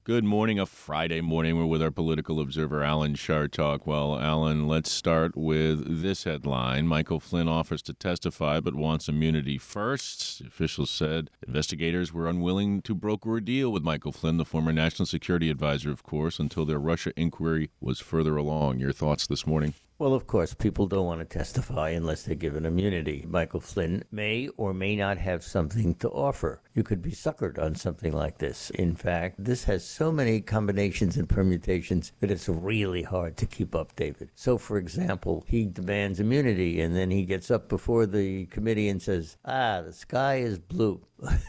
Good morning, a Friday morning. We're with our political observer, Alan Chartock. Well, Alan, let's start with this headline. Michael Flynn offers to testify but wants immunity first. Officials said investigators were unwilling to broker a deal with Michael Flynn, the former national security advisor, of course, until their Russia inquiry was further along. Your thoughts this morning? Well, of course, people don't want to testify unless they're given immunity. Michael Flynn may or may not have something to offer. You could be suckered on something like this. In fact, this has so many combinations and permutations that it's really hard to keep up, David. So, for example, he demands immunity, and then he gets up before the committee and says, the sky is blue.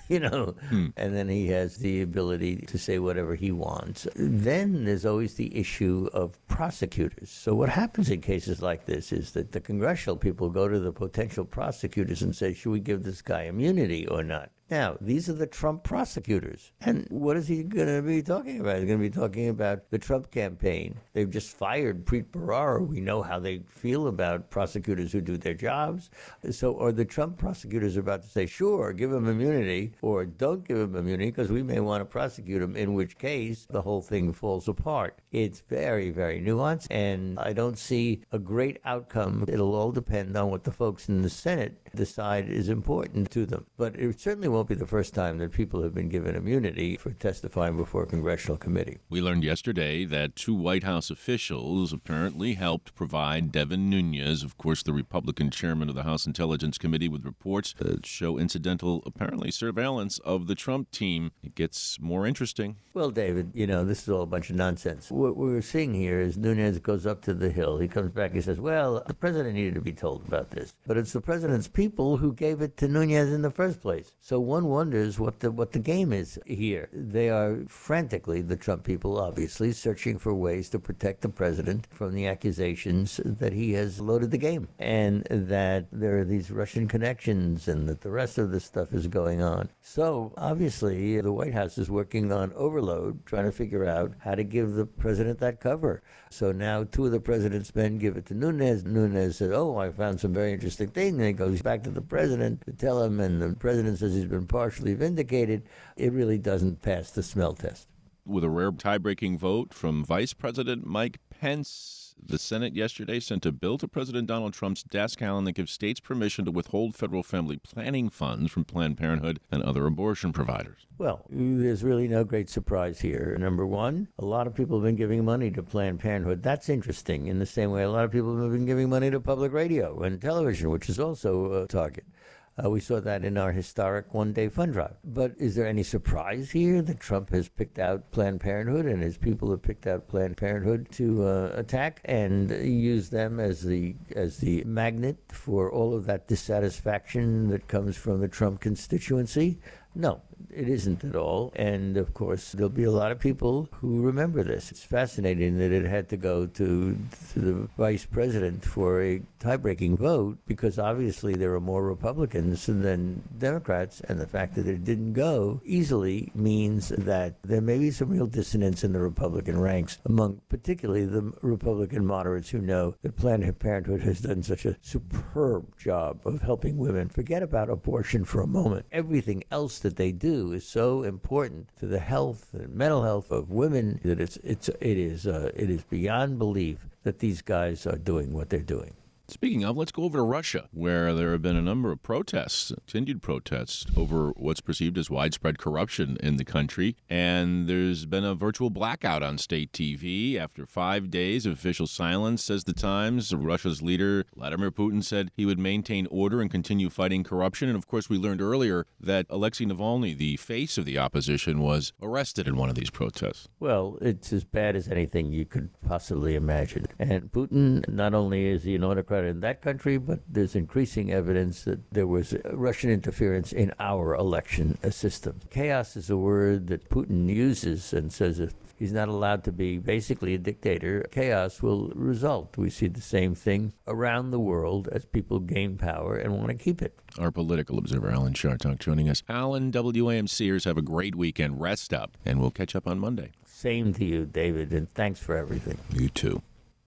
And then he has the ability to say whatever he wants. Then there's always the issue of prosecutors. So what happens in cases like this is that the congressional people go to the potential prosecutors and say, should we give this guy immunity or not? Now, these are the Trump prosecutors. And what is he going to be talking about? He's going to be talking about the Trump campaign. They've just fired Preet Bharara. We know how they feel about prosecutors who do their jobs. So are the Trump prosecutors about to say, sure, give him immunity, or don't give him immunity because we may want to prosecute him, in which case the whole thing falls apart. It's very, very nuanced, and I don't see a great outcome. It'll all depend on what the folks in the Senate decide is important to them. But it certainly won't be the first time that people have been given immunity for testifying before a congressional committee. We learned yesterday that two White House officials apparently helped provide Devin Nunes, of course, the Republican chairman of the House Intelligence Committee, with reports that show incidental, apparently, surveillance of the Trump team. It gets more interesting. Well, David, this is all a bunch of nonsense. What we're seeing here is Nunes goes up to the Hill. He comes back, he says, well, the president needed to be told about this. But it's the president's people who gave it to Nunes in the first place. So one wonders what the game is here. They are frantically, the Trump people obviously, searching for ways to protect the president from the accusations that he has loaded the game and that there are these Russian connections and that the rest of this stuff is going on. So obviously the White House is working on overload, trying to figure out how to give the president that cover. So now two of the president's men give it to Nunes. Nunes said, I found some very interesting thing. And he goes back to the president to tell him, and the president says he's been partially vindicated. It really doesn't pass the smell test. With a rare tie-breaking vote from Vice President Mike Pence, the Senate yesterday sent a bill to President Donald Trump's desk, Alan, that gives states permission to withhold federal family planning funds from Planned Parenthood and other abortion providers. Well, there's really no great surprise here. Number one, a lot of people have been giving money to Planned Parenthood. That's interesting. In the same way, a lot of people have been giving money to public radio and television, which is also a target. We saw that in our historic one-day fund drive. But is there any surprise here that Trump has picked out Planned Parenthood and his people have picked out Planned Parenthood to attack and use them as the magnet for all of that dissatisfaction that comes from the Trump constituency? No, it isn't at all. And, of course, there'll be a lot of people who remember this. It's fascinating that it had to go to the vice president for a tie-breaking vote because, obviously, there are more Republicans than Democrats. And the fact that it didn't go easily means that there may be some real dissonance in the Republican ranks among particularly the Republican moderates who know that Planned Parenthood has done such a superb job of helping women. Forget about abortion for a moment. Everything else that they do is so important to the health and mental health of women that it is beyond belief that these guys are doing what they're doing. Speaking of, let's go over to Russia, where there have been a number of protests, continued protests, over what's perceived as widespread corruption in the country. And there's been a virtual blackout on state TV after 5 days of official silence, says The Times. Russia's leader, Vladimir Putin, said he would maintain order and continue fighting corruption. And, of course, we learned earlier that Alexei Navalny, the face of the opposition, was arrested in one of these protests. Well, it's as bad as anything you could possibly imagine. And Putin, not only is he an autocrat in that country, but there's increasing evidence that there was Russian interference in our election system. Chaos is a word that Putin uses and says if he's not allowed to be basically a dictator, chaos will result. We see the same thing around the world as people gain power and want to keep it. Our political observer, Alan Chartock, joining us. Alan, WAMCers, have a great weekend. Rest up, and we'll catch up on Monday. Same to you, David, and thanks for everything. You too.